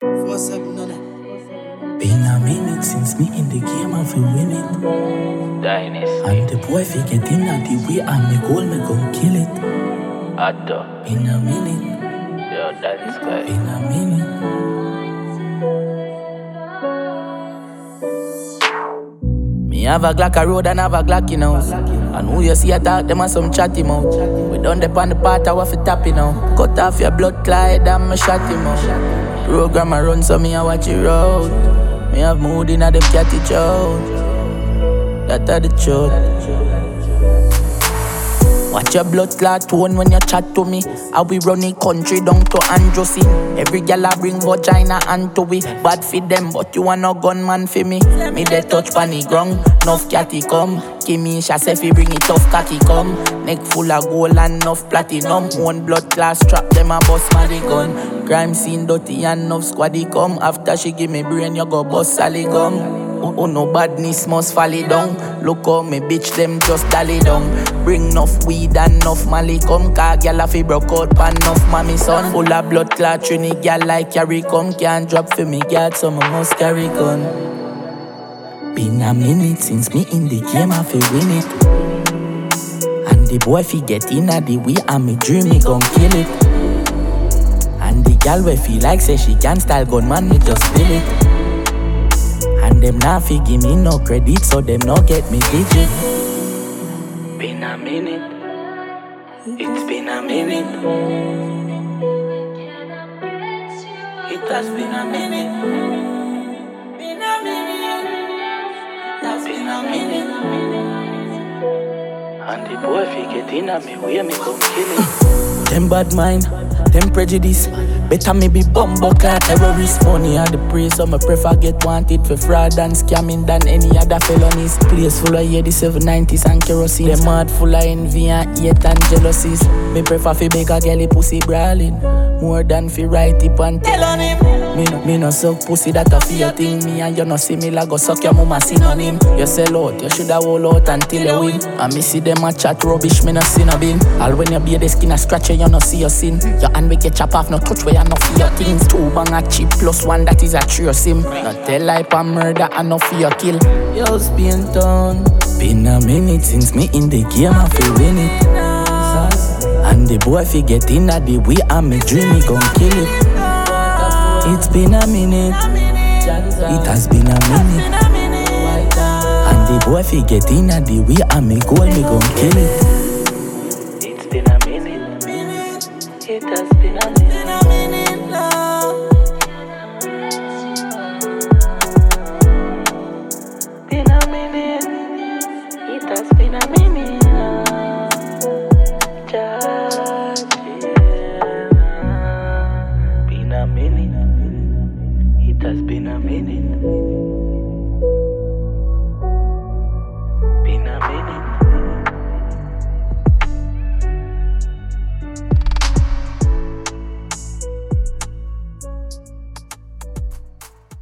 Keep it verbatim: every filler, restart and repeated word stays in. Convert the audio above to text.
four seven on it. Been a minute since me in the game and fi win it. Dynasty. And the boy fi get in at the way and me goal me gon' kill it. Addo. Been a minute. Yo, that's guy. Been a minute. Me have a Glock a road and have a Glock in house. And who you see attack them and some chatty mouth. We done dep on the part I want fi tap it now. Cut off your blood clot and me shot him out. Program a run so me a watch it road. Me have mood in a them catty chow. That a the truth. Watch your blood clot tone when you chat to me. How we run the country down to Androsin. Every gal a bring vagina and to we. Bad for them, but you a no gunman for me. Me dey touch pan the ground, nuff catty come. Kimisha say fi bring it tough cocky come. Neck full of gold and nuff platinum. One blood class strap them a bust my the gun. Crime scene dirty and nuff squaddy come. After she give me brain, you go bust sally gum. Oh, oh no badness must fall it down. Look how me bitch them just dally down. Bring enough weed and enough mali come. Car gyal a fi broke out pan enough mommy son. Full of blood clot trini gyal like carry come. Can't drop for me gyal so me must carry gun. Been a minute since me in the game I fi win it. And the boy fi get in a the way and me dream me gon' kill it. And the gyal we feel like say she can style gun man me just feel it. And them not fi give me no credit, so them not get me digit. Been a minute, it's been a minute. It has been a minute. Been a minute. That's been a minute. And the boy fi get in a me way me come kill it. Them bad mind, them prejudice. Better me be bumbo clad terrorist. Money are the praise, so me prefer get wanted for fraud and scamming than any other felonies. Place full of eighty-seven nineties and kerosene. Them mad full of envy and hate and jealousies. Me prefer fi make a girlie pussy brawling more than fi write it and tell on him. Me no, me no suck pussy, that a fi your thing. Me and you no see me like go suck your mama synonym. You sell out, you shoulda hold out until you win. And me see them a chat rubbish, me no see no bin. All when you be the skin a scratch you, you no see your sin. Your hand we get chop off, no touch where you no for your things. Two bang a chip plus one that is a true sim. No tell lie pa murder and no for your kill. Yo Spain town. Been a minute since me in the game I fi win it. And the boy fi get in a the way and me dream me gon' kill it. It's been a minute. It has been a minute. And the boy fi get in a the way and me goal me gon' kill it. It's been a minute. It has been a minute. Been a minute. It has been a minute. Been a minute. It has been a minute.